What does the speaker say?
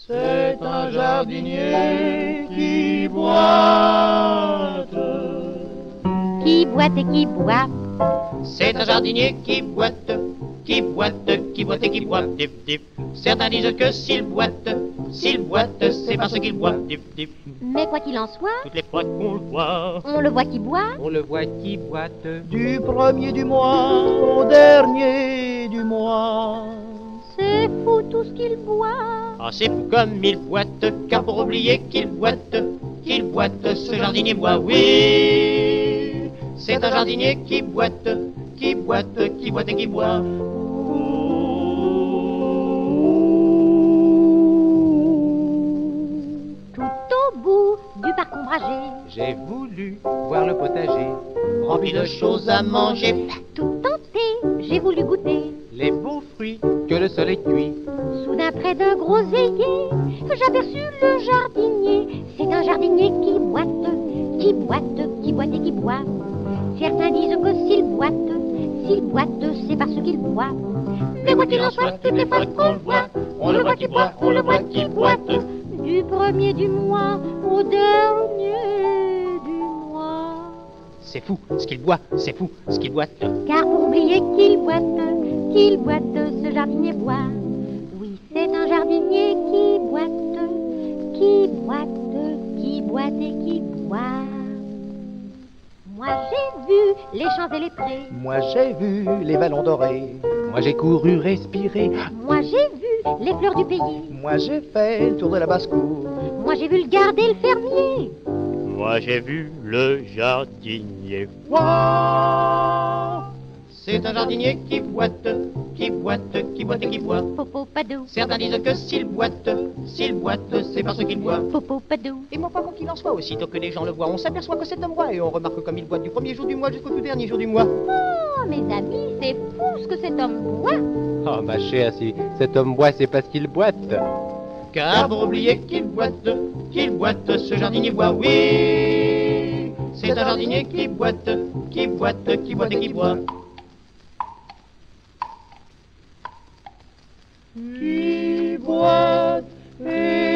C'est un jardinier qui boite. Qui boite et qui boit. C'est un jardinier qui boite, qui boite, qui boite et qui boit. Dip, dip. Certains disent que s'il boite, c'est parce qu'il boit. Dip, dip. Mais quoi qu'il en soit, Toutes les fois qu'on le voit, on le voit qui boit. On le voit qui boite. du premier du mois au dernier du mois. C'est fou tout ce qu'il boit. Ah, c'est fou comme il boite, car pour oublier qu'il boite, ce jardinier boit, oui. C'est un jardinier qui boite, qui boite, qui boite et qui boit. Tout au bout du parc ombragé, J'ai voulu voir le potager, Rempli de choses à manger, tout tenté, j'ai voulu goûter. les beaux fruits que le soleil cuit. Soudain près d'un groseillier, j'aperçus le jardinier. C'est un jardinier qui boite, qui boite, qui boite et qui boit. Certains disent que s'il boite, c'est parce qu'il boit. Mais quoi qu'il en soit, toutes les fois qu'on le voit, on le voit qui boit, on le voit qui boite. Du premier du mois au dernier du mois. C'est fou ce qu'il boit, c'est fou ce qu'il boite. Car pour oublier qu'il boite, ce jardinier boit. Oui, c'est un jardinier qui boite, qui boite, qui boite et qui boit. Moi j'ai vu les champs et les prés. Moi j'ai vu les vallons dorés. Moi j'ai couru respirer, Moi j'ai vu les fleurs du pays. Moi j'ai fait le tour de la basse-cour. Moi j'ai vu le garde et le fermier. Moi j'ai vu le jardinier. Wow. C'est un jardinier qui boite, qui boite, qui boite et qui boit. Popo padou, Certains disent que s'il boite, c'est parce qu'il boit. popo padou. Et moi, pas quoi qu'il en soit, aussitôt que les gens le voient, on s'aperçoit que c'est un boit et on remarque comme il boite du premier jour du mois jusqu'au tout dernier jour du mois. Oh mes amis, c'est fou ce que cet homme boit. oh ma chère, si cet homme boit, c'est parce qu'il boite. Car pour oublier qu'il boite, ce jardinier boit, oui. C'est un jardinier qui boite, qui boite, qui boite et qui boit. Qui boite et